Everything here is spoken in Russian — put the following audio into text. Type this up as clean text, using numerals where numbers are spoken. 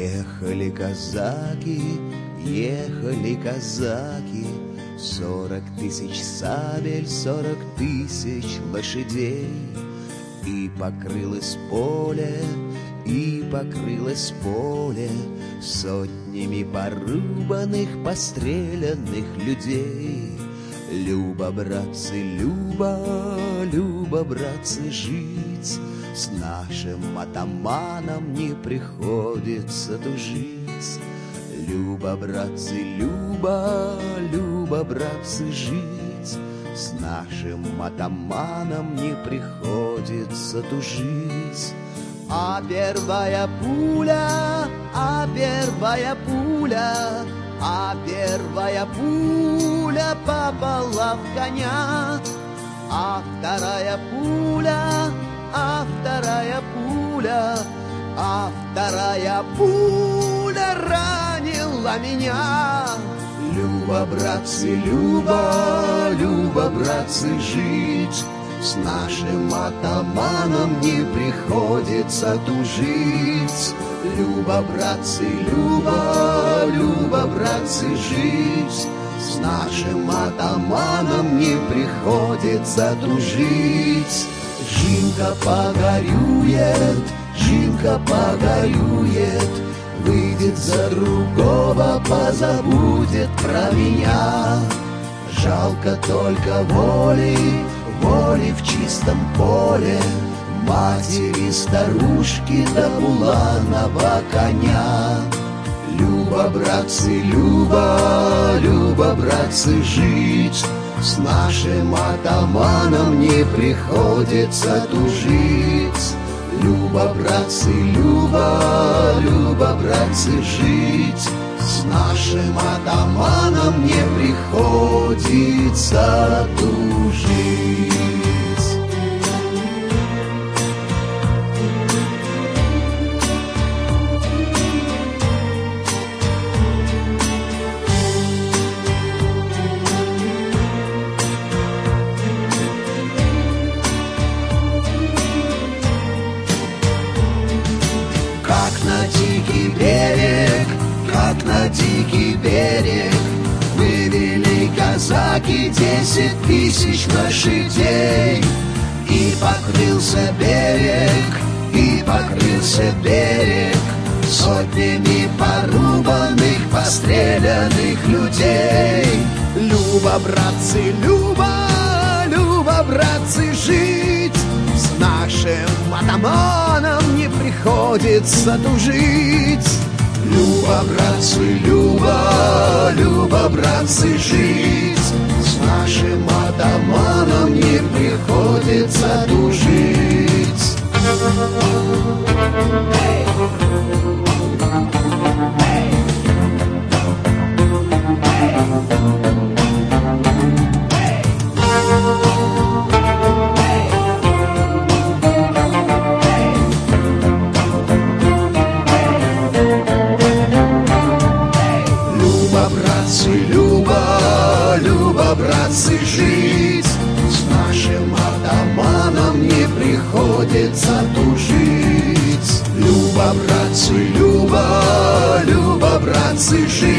ехали казаки, 40 тысяч сабель, 40 тысяч лошадей. И покрылось поле сотнями порубанных, постреленных людей. Любо, братцы, любо, братцы, жить, с нашим атаманом не приходится тужить. Любо, братцы, любо, братцы, жить, с нашим атаманом не приходится тужить. А первая пуля попала в коня, а вторая пуля ранила меня. Любо, братцы, жить, с нашим атаманом не приходится тужить. Любо, братцы, жить, с нашим атаманом не приходится тужить. Жинка погорюет, выйдет за другого, позабудет про меня. Жалко только воли в чистом поле, матери, старушки да буланого коня. Любо, братцы, жить, с нашим атаманом не приходится тужить. Любо, братцы, жить, с нашим атаманом не приходится тужить. Как на дикий берег вывели казаки 10 тысяч лошадей. И покрылся берег сотнями порубанных, постреленных людей. Любо, братцы, жить, с нашим атаманом не приходится тужить. Любо, братцы, жить, с нашим атаманом не приходится тужить. Любо, братцы, жить, с нашим атаманом не приходится тужить. Любо, братцы, жить.